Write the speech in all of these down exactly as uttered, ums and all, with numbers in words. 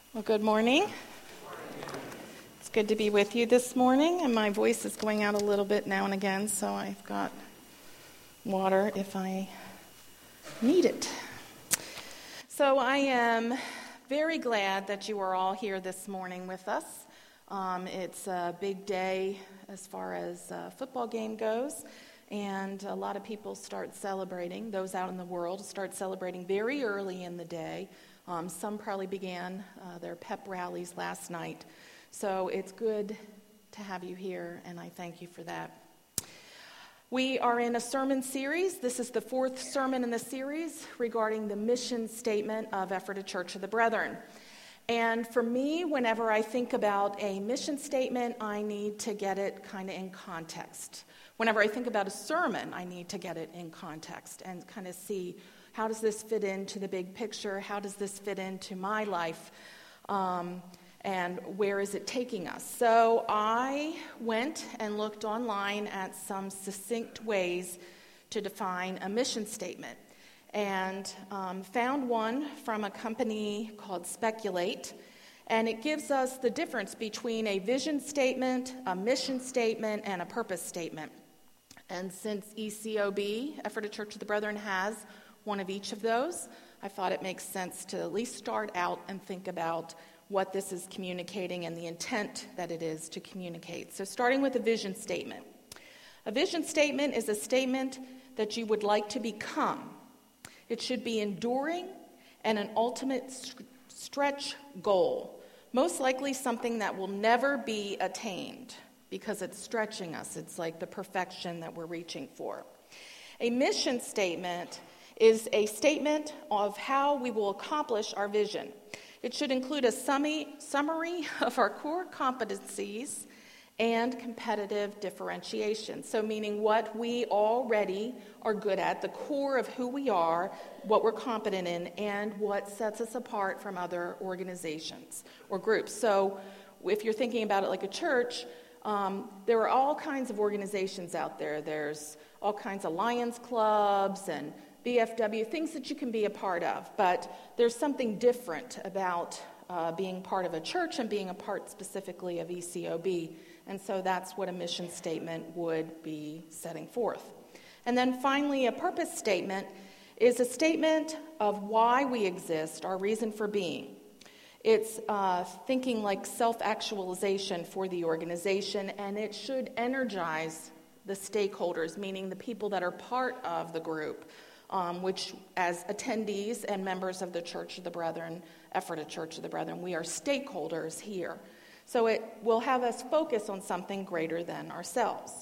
Well, good morning. It's good to be with you this morning, and my voice is going out a little bit now and again, so I've got water if I need it. So I am very glad that you are all here this morning with us. Um, it's a big day as far as a football game goes, and a lot of people start celebrating. Those out in the world start celebrating very early in the day. Um, some probably began uh, their pep rallies last night. So it's good to have you here, and I thank you for that. We are in a sermon series. This is the fourth sermon in the series regarding the mission statement of Ephrata Church of the Brethren. And for me, whenever I think about a mission statement, I need to get it kind of in context. Whenever I think about a sermon, I need to get it in context and kind of see, how does this fit into the big picture? How does this fit into my life? Um, and where is it taking us? So I went and looked online at some succinct ways to define a mission statement, and um, found one from a company called Speculate. And it gives us the difference between a vision statement, a mission statement, and a purpose statement. And since E C O B, Ephrata Church of the Brethren, has one of each of those, I thought it makes sense to at least start out and think about what this is communicating and the intent that it is to communicate. So starting with a vision statement. A vision statement is a statement that you would like to become. It should be enduring and an ultimate st- stretch goal, most likely something that will never be attained because it's stretching us. It's like the perfection that we're reaching for. A mission statement is a statement of how we will accomplish our vision. It should include a summary of our core competencies and competitive differentiation. So meaning what we already are good at, the core of who we are, what we're competent in, and what sets us apart from other organizations or groups. So if you're thinking about it like a church, um, there are all kinds of organizations out there. There's all kinds of Lions clubs and B F W, things that you can be a part of, but there's something different about uh, being part of a church and being a part specifically of E C O B, and so that's what a mission statement would be setting forth. And then finally, a purpose statement is a statement of why we exist, our reason for being. It's uh, thinking like self-actualization for the organization, and it should energize the stakeholders, meaning the people that are part of the group, Um, which as attendees and members of the Church of the Brethren, Ephrata Church of the Brethren, we are stakeholders here. So it will have us focus on something greater than ourselves.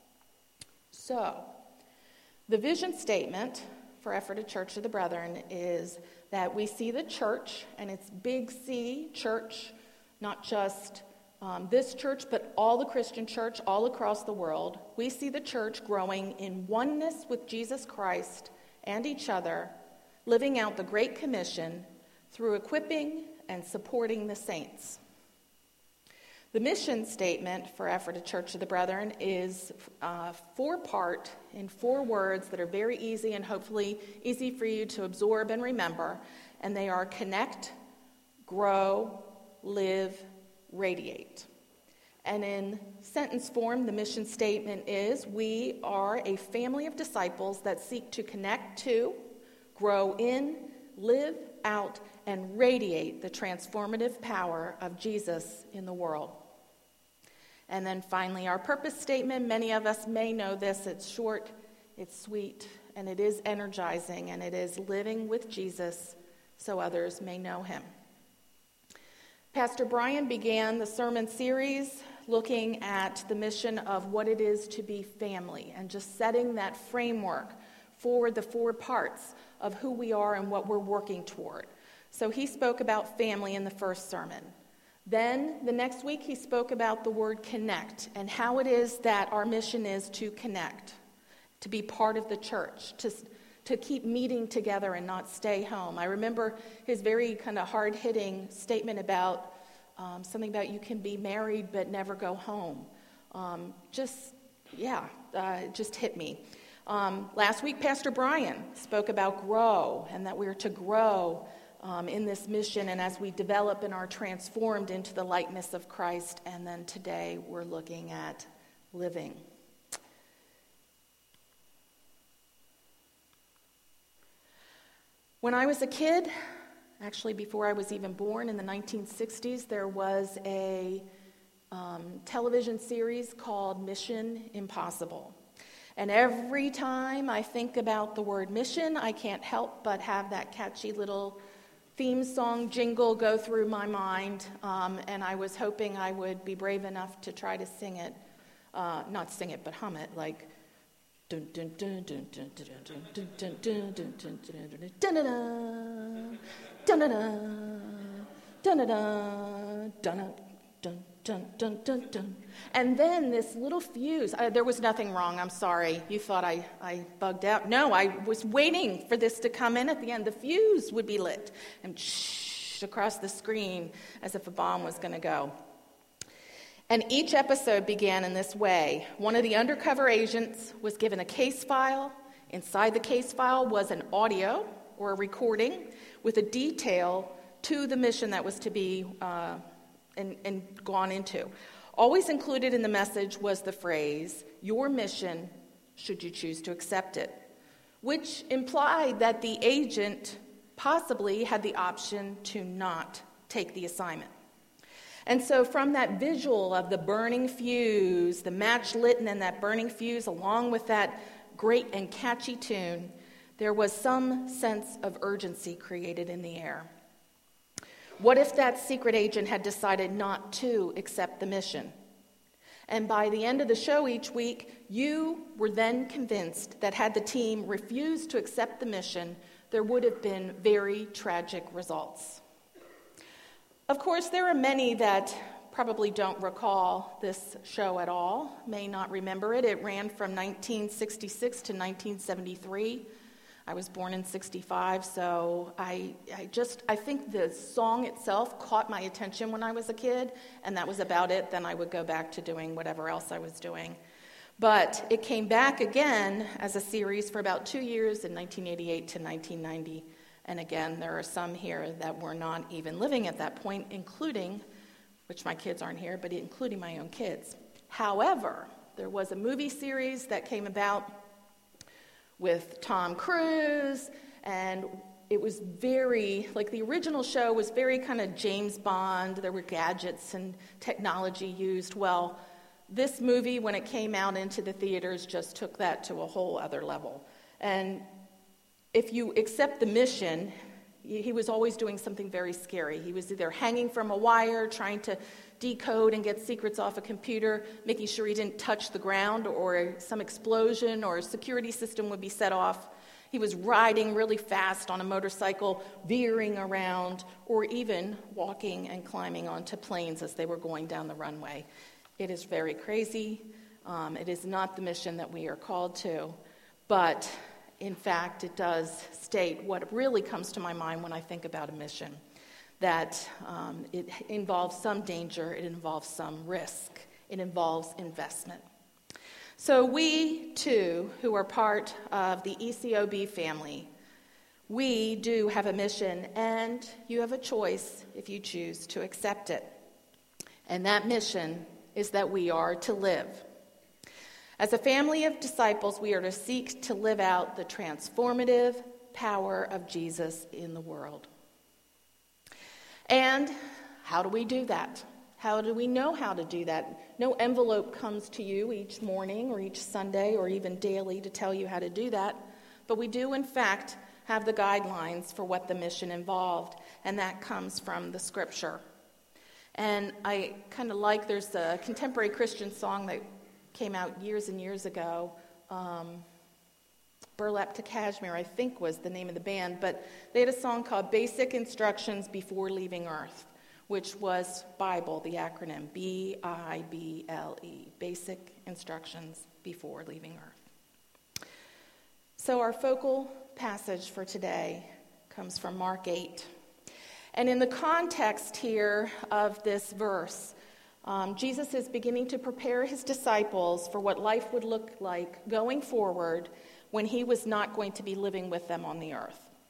So, the vision statement for Ephrata Church of the Brethren is that we see the church, and it's big C, church, not just um, this church, but all the Christian church all across the world. We see the church growing in oneness with Jesus Christ and each other, living out the Great Commission through equipping and supporting the saints. The mission statement for Ephrata Church of the Brethren is uh, four-part in four words that are very easy and hopefully easy for you to absorb and remember, and they are connect, grow, live, radiate. And in sentence form, the mission statement is, we are a family of disciples that seek to connect to, grow in, live out, and radiate the transformative power of Jesus in the world. And then finally, our purpose statement. Many of us may know this. It's short, it's sweet, and it is energizing, and it is living with Jesus so others may know him. Pastor Brian began the sermon series looking at the mission of what it is to be family and just setting that framework for the four parts of who we are and what we're working toward. So he spoke about family in the first sermon. Then the next week he spoke about the word connect and how it is that our mission is to connect, to be part of the church, to, to keep meeting together and not stay home. I remember his very kind of hard-hitting statement about Um, something about you can be married but never go home. Um, just, yeah, uh, it just hit me. Um, last week, Pastor Brian spoke about grow and that we are to grow um, in this mission, and as we develop and are transformed into the likeness of Christ. And then today we're looking at living. When I was a kid, actually before I was even born in the nineteen sixties, there was a um, television series called Mission Impossible. And every time I think about the word mission, I can't help but have that catchy little theme song jingle go through my mind. Um, and I was hoping I would be brave enough to try to sing it, uh, not sing it, but hum it, like dun dun dun dun dun dun dun dun dun dun dun dun dun dun dun dun dun dun dun. And then this little fuse, uh, there was nothing wrong, I'm sorry. You thought I, I bugged out. No, I was waiting for this to come in at the end. The fuse would be lit and shh across the screen as if a bomb was going to go. And each episode began in this way. One of the undercover agents was given a case file. Inside the case file was an audio or a recording with a detail to the mission that was to be uh, and, and gone into. Always included in the message was the phrase, "Your mission, should you choose to accept it," which implied that the agent possibly had the option to not take the assignment. And so from that visual of the burning fuse, the match lit and that burning fuse, along with that great and catchy tune, there was some sense of urgency created in the air. What if that secret agent had decided not to accept the mission? And by the end of the show each week, you were then convinced that had the team refused to accept the mission, there would have been very tragic results. Of course, there are many that probably don't recall this show at all, may not remember it. It ran from nineteen sixty-six to nineteen seventy-three. I was born in sixty-five, so I, I just, I think the song itself caught my attention when I was a kid, and that was about it. Then I would go back to doing whatever else I was doing. But it came back again as a series for about two years in nineteen eighty-eight to nineteen ninety. And again, there are some here that were not even living at that point, including, which my kids aren't here, but including my own kids. However, there was a movie series that came about with Tom Cruise, and it was very, like the original show was very kind of James Bond. There were gadgets and technology used. Well, this movie, when it came out into the theaters, just took that to a whole other level. And if you accept the mission, he was always doing something very scary. He was either hanging from a wire, trying to decode and get secrets off a computer, making sure he didn't touch the ground, or some explosion or a security system would be set off. He was riding really fast on a motorcycle, veering around, or even walking and climbing onto planes as they were going down the runway. It is very crazy. Um, it is not the mission that we are called to, but in fact, it does state what really comes to my mind when I think about a mission, that um, it involves some danger, it involves some risk, it involves investment. So we, too, who are part of the E C O B family, we do have a mission, and you have a choice if you choose to accept it. And that mission is that we are to live. As a family of disciples, we are to seek to live out the transformative power of Jesus in the world. And how do we do that? How do we know how to do that? No envelope comes to you each morning or each Sunday or even daily to tell you how to do that. But we do, in fact, have the guidelines for what the mission involved, and that comes from the Scripture. And I kind of like, there's a contemporary Christian song that came out years and years ago. Um, Burlap to Kashmir, I think, was the name of the band, but they had a song called Basic Instructions Before Leaving Earth, which was Bible, the acronym, B I B L E, Basic Instructions Before Leaving Earth. So our focal passage for today comes from Mark eight. And in the context here of this verse, Um, Jesus is beginning to prepare his disciples for what life would look like going forward when he was not going to be living with them on the earth.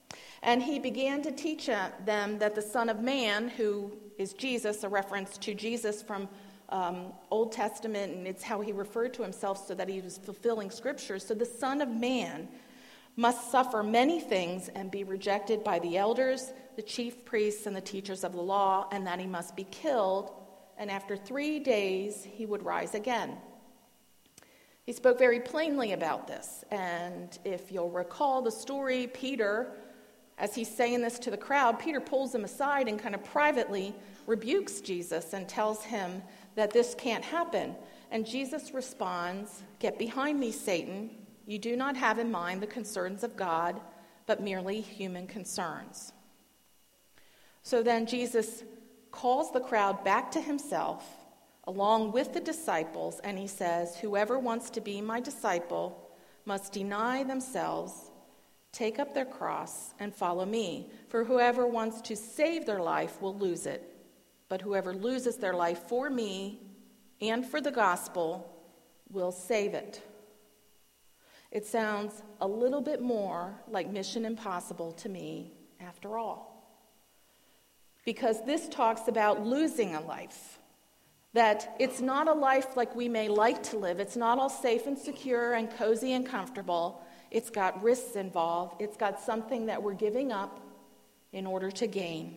And he began to teach them that the Son of Man, who is Jesus, a reference to Jesus from um, Old Testament, and it's how he referred to himself so that he was fulfilling Scripture. So the Son of Man must suffer many things and be rejected by the elders, the chief priests, and the teachers of the law, and that he must be killed, and after three days he would rise again. He spoke very plainly about this, and if you'll recall the story, Peter, as he's saying this to the crowd, Peter pulls him aside and kind of privately rebukes Jesus and tells him that this can't happen. And Jesus responds, "Get behind me, Satan. You do not have in mind the concerns of God, but merely human concerns." So then Jesus calls the crowd back to himself, along with the disciples, and he says, "Whoever wants to be my disciple must deny themselves, take up their cross, and follow me. For whoever wants to save their life will lose it. But whoever loses their life for me and for the gospel will save it." It sounds a little bit more like Mission Impossible to me, after all. Because this talks about losing a life. That it's not a life like we may like to live. It's not all safe and secure and cozy and comfortable. It's got risks involved. It's got something that we're giving up in order to gain.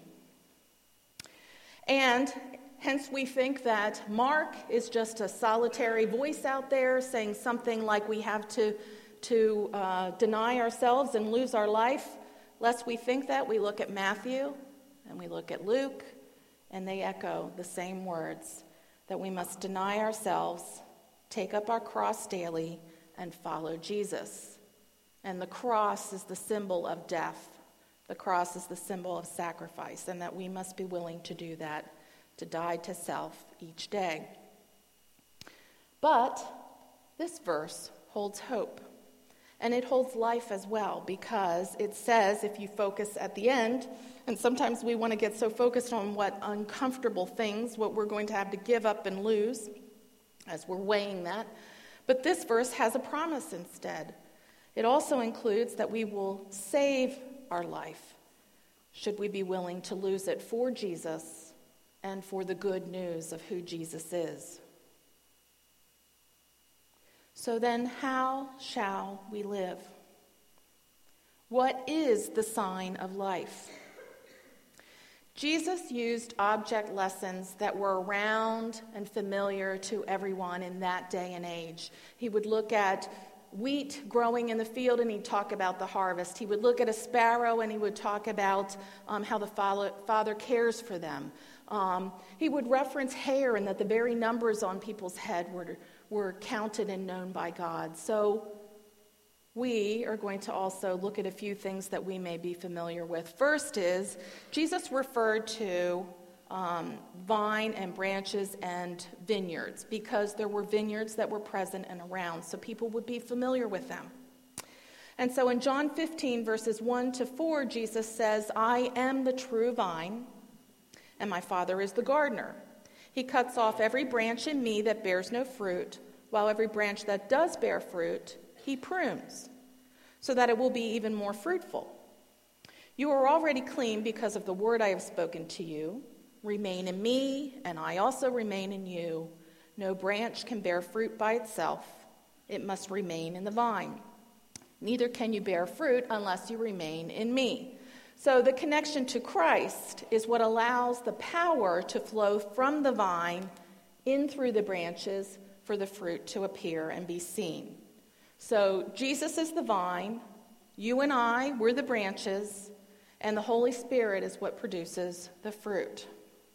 And hence we think that Mark is just a solitary voice out there saying something like we have to, to uh, deny ourselves and lose our life. Lest we think that, we look at Matthew and we look at Luke, and they echo the same words, that we must deny ourselves, take up our cross daily, and follow Jesus. And the cross is the symbol of death. The cross is the symbol of sacrifice, and that we must be willing to do that, to die to self each day. But this verse holds hope, and it holds life as well, because it says, if you focus at the end, and sometimes we want to get so focused on what uncomfortable things, what we're going to have to give up and lose, as we're weighing that. But this verse has a promise instead. It also includes that we will save our life, should we be willing to lose it for Jesus and for the good news of who Jesus is. So then, how shall we live? What is the sign of life? Jesus used object lessons that were around and familiar to everyone in that day and age. He would look at wheat growing in the field and he'd talk about the harvest. He would look at a sparrow and he would talk about um, how the Father cares for them. Um, he would reference hair and that the very numbers on people's head were, were counted and known by God. So we are going to also look at a few things that we may be familiar with. First is, Jesus referred to um, vine and branches and vineyards because there were vineyards that were present and around, so people would be familiar with them. And so in John fifteen, verses one to four, Jesus says, "I am the true vine, and my Father is the gardener. He cuts off every branch in me that bears no fruit, while every branch that does bear fruit, he prunes, so that it will be even more fruitful. You are already clean because of the word I have spoken to you. Remain in me, and I also remain in you. No branch can bear fruit by itself. It must remain in the vine. Neither can you bear fruit unless you remain in me." So the connection to Christ is what allows the power to flow from the vine in through the branches for the fruit to appear and be seen. So Jesus is the vine, you and I, we're the branches, and the Holy Spirit is what produces the fruit.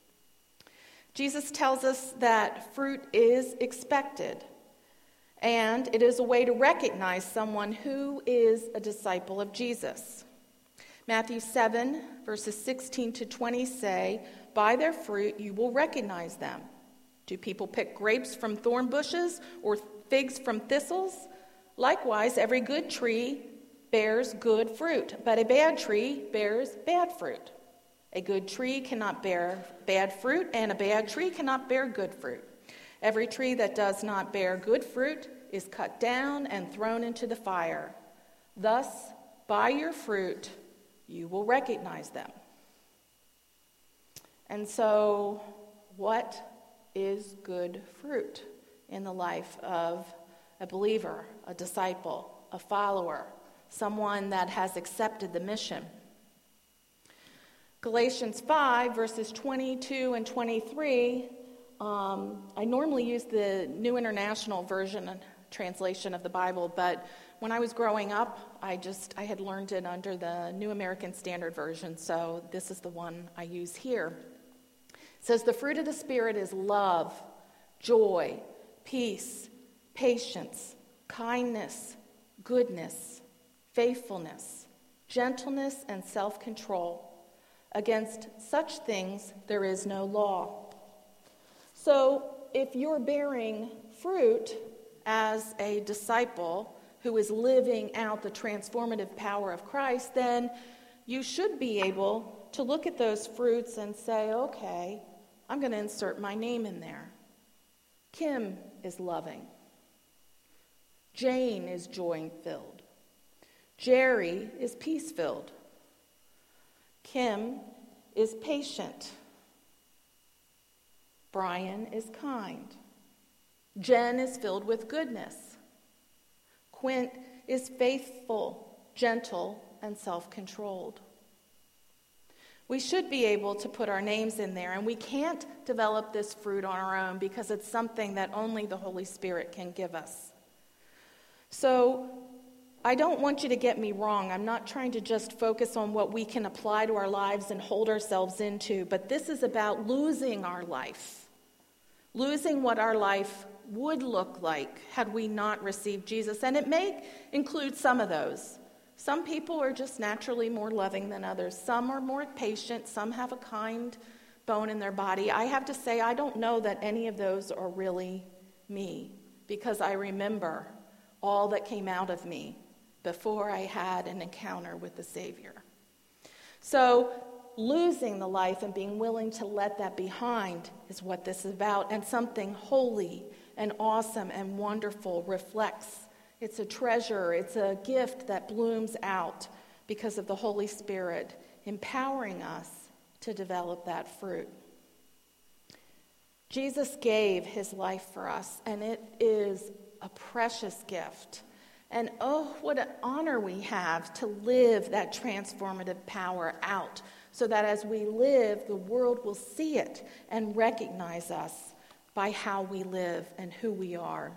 Jesus tells us that fruit is expected, and it is a way to recognize someone who is a disciple of Jesus. Matthew seven, verses sixteen to twenty say, "By their fruit you will recognize them. Do people pick grapes from thorn bushes or figs from thistles? Likewise, every good tree bears good fruit, but a bad tree bears bad fruit. A good tree cannot bear bad fruit, and a bad tree cannot bear good fruit. Every tree that does not bear good fruit is cut down and thrown into the fire. Thus, by your fruit you will recognize them. And so, what is good fruit in the life of a believer, a disciple, a follower, someone that has accepted the mission? Galatians five, verses twenty-two and twenty-three, um, I normally use the New International Version and translation of the Bible, but when I was growing up, I just, I had learned it under the New American Standard Version, so this is the one I use here. It says, the fruit of the Spirit is love, joy, peace, patience, kindness, goodness, faithfulness, gentleness, and self-control. Against such things there is no law. So if you're bearing fruit as a disciple who is living out the transformative power of Christ, then you should be able to look at those fruits and say, okay, I'm going to insert my name in there. Kim is loving. Jane is joy-filled. Jerry is peace-filled. Kim is patient. Brian is kind. Jen is filled with goodness. Quint is faithful, gentle, and self-controlled. We should be able to put our names in there, and we can't develop this fruit on our own because it's something that only the Holy Spirit can give us. So, I don't want you to get me wrong. I'm not trying to just focus on what we can apply to our lives and hold ourselves into, but this is about losing our life, losing what our life would look like had we not received Jesus. And it may include some of those. Some people are just naturally more loving than others. Some are more patient. Some have a kind bone in their body. I have to say, I don't know that any of those are really me, because I remember all that came out of me before I had an encounter with the Savior. So losing the life and being willing to let that behind is what this is about, and something holy and awesome and wonderful reflects. It's a treasure, it's a gift that blooms out because of the Holy Spirit empowering us to develop that fruit. Jesus gave his life for us, and it is a precious gift. And oh, what an honor we have to live that transformative power out, so that as we live, the world will see it and recognize us by how we live and who we are.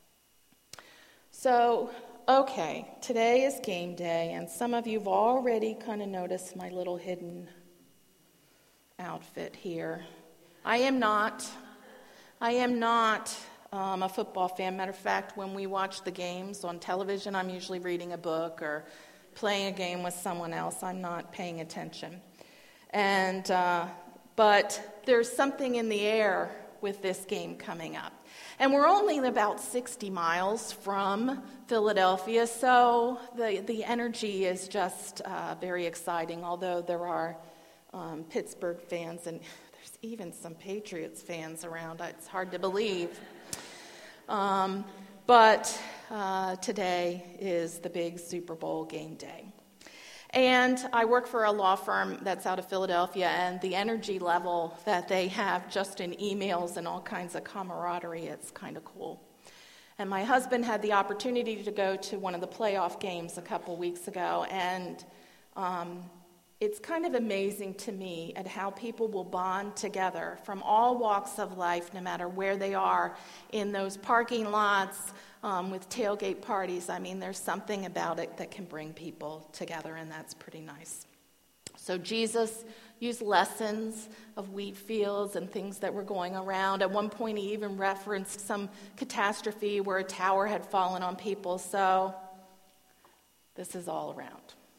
So, okay, today is game day, and some of you have already kind of noticed my little hidden outfit here. I am not. I am not Um, a football fan. Matter of fact, when we watch the games on television, I'm usually reading a book or playing a game with someone else. I'm not paying attention. And uh, but there's something in the air with this game coming up. And we're only about sixty miles from Philadelphia, so the, the energy is just uh, very exciting, although there are um, Pittsburgh fans and there's even some Patriots fans around. It's hard to believe. Um, but uh, today is the big Super Bowl game day. And I work for a law firm that's out of Philadelphia, and the energy level that they have just in emails and all kinds of camaraderie, it's kind of cool. And my husband had the opportunity to go to one of the playoff games a couple weeks ago, and um, it's kind of amazing to me at how people will bond together from all walks of life, no matter where they are, in those parking lots, um, with tailgate parties. I mean, there's something about it that can bring people together, and that's pretty nice. So Jesus used lessons of wheat fields and things that were going around. At one point, he even referenced some catastrophe where a tower had fallen on people. So this is all around.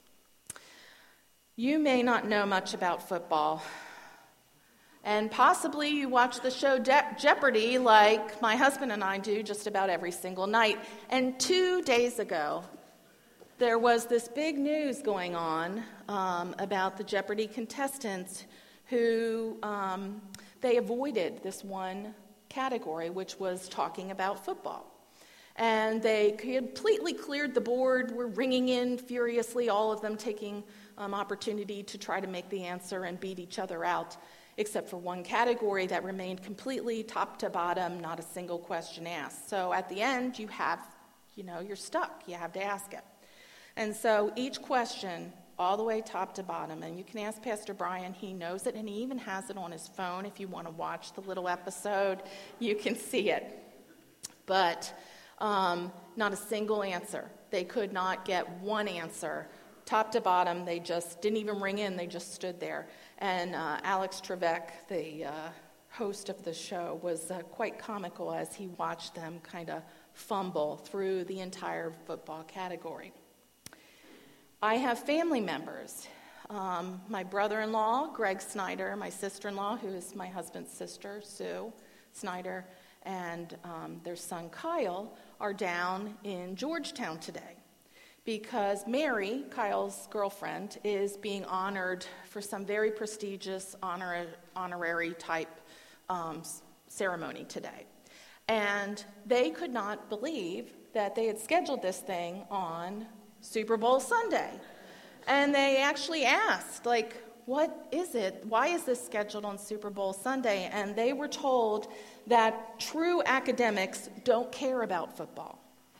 You may not know much about football, and possibly you watch the show Je- Jeopardy like my husband and I do just about every single night. And two days ago, there was this big news going on um, about the Jeopardy contestants who um, they avoided this one category, which was talking about football. And they completely cleared the board, were ringing in furiously, all of them taking um, opportunity to try to make the answer and beat each other out, except for one category that remained completely top to bottom, not a single question asked. So at the end, you have, you know, you're stuck. You have to ask it. And so each question, all the way top to bottom, and you can ask Pastor Brian, he knows it, and he even has it on his phone. If you want to watch the little episode, you can see it. But um, not a single answer. They could not get one answer. Top to bottom, they just didn't even ring in, they just stood there. And uh, Alex Trebek, the uh, host of the show, was uh, quite comical as he watched them kind of fumble through the entire football category. I have family members. Um, my brother-in-law, Greg Snyder, my sister-in-law, who is my husband's sister, Sue Snyder, and um, their son Kyle are down in Georgetown today because Mary, Kyle's girlfriend, is being honored for some very prestigious honor, honorary type um, ceremony today. And they could not believe that they had scheduled this thing on Super Bowl Sunday. And they actually asked, like, what is it? Why is this scheduled on Super Bowl Sunday? And they were told that true academics don't care about football.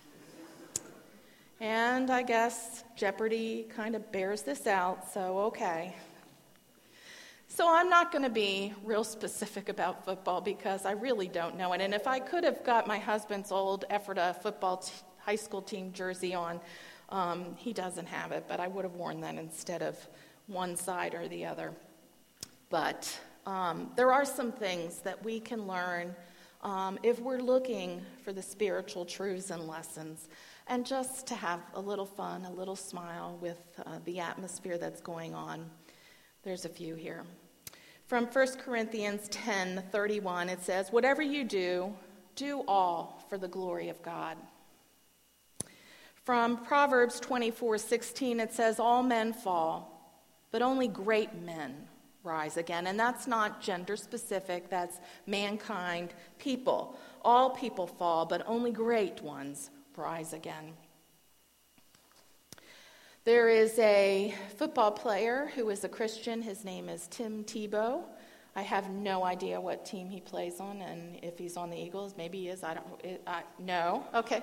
And I guess Jeopardy kind of bears this out, so okay. So I'm not going to be real specific about football because I really don't know it. And if I could have got my husband's old Ephrata football t- high school team jersey on, um, he doesn't have it, but I would have worn that instead of one side or the other. But um, there are some things that we can learn um, if we're looking for the spiritual truths and lessons, and just to have a little fun, a little smile with uh, the atmosphere that's going on. There's a few here. From First Corinthians ten thirty-one, it says, "Whatever you do, do all for the glory of God." From Proverbs twenty-four sixteen, it says, "All men fall, but only great men rise again." And that's not gender specific, that's mankind, people. All people fall, but only great ones rise again. There is a football player who is a Christian. His name is Tim Tebow. I have no idea what team he plays on, and if he's on the Eagles, maybe he is. I don't. It, I, no. Okay.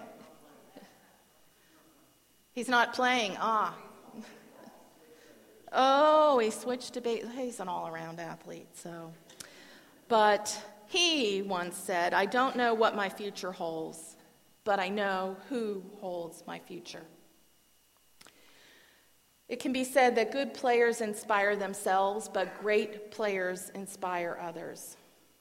He's not playing. Ah. Oh, he switched to base. He's an all-around athlete. So, but he once said, "I don't know what my future holds, but I know who holds my future." It can be said that good players inspire themselves, but great players inspire others.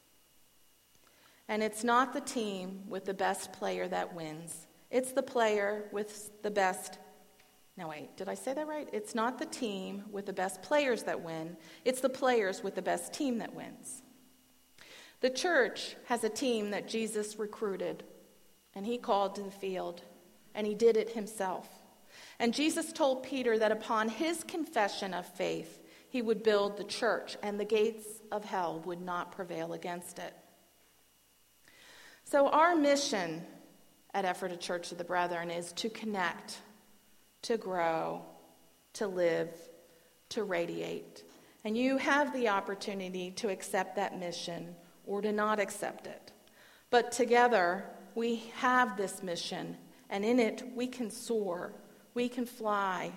And it's not the team with the best player that wins. It's the player with the best... No, wait, did I say that right? It's not the team with the best players that win. It's the players with the best team that wins. The church has a team that Jesus recruited, and he called to the field, and he did it himself. And Jesus told Peter that upon his confession of faith, he would build the church, and the gates of hell would not prevail against it. So our mission at Ephrata Church of the Brethren is to connect, to grow, to live, to radiate. And you have the opportunity to accept that mission or to not accept it. But together, we have this mission, and in it, we can soar. We can fly.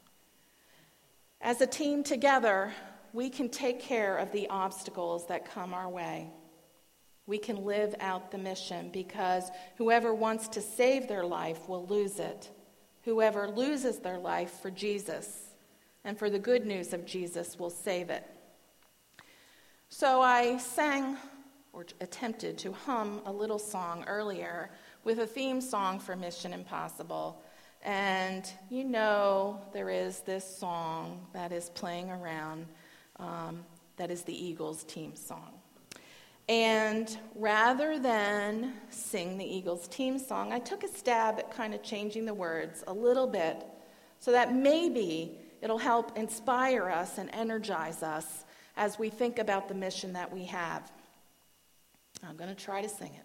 As a team together, we can take care of the obstacles that come our way. We can live out the mission because whoever wants to save their life will lose it. Whoever loses their life for Jesus and for the good news of Jesus will save it. So I sang or attempted to hum a little song earlier with a theme song for Mission Impossible. And you know there is this song that is playing around um, that is the Eagles team song. And rather than sing the Eagles team song, I took a stab at kind of changing the words a little bit so that maybe it'll help inspire us and energize us as we think about the mission that we have. I'm going to try to sing it.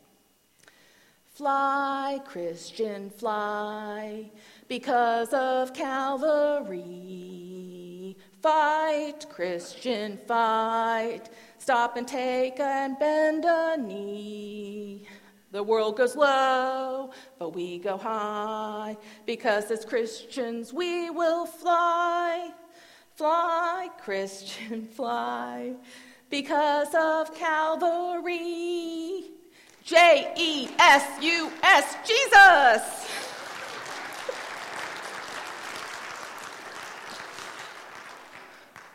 Fly, Christian, fly, because of Calvary. Fight, Christian, fight. Stop and take and bend a knee. The world goes low, but we go high, because as Christians we will fly. Fly, Christian, fly, because of Calvary. J E S U S, Jesus!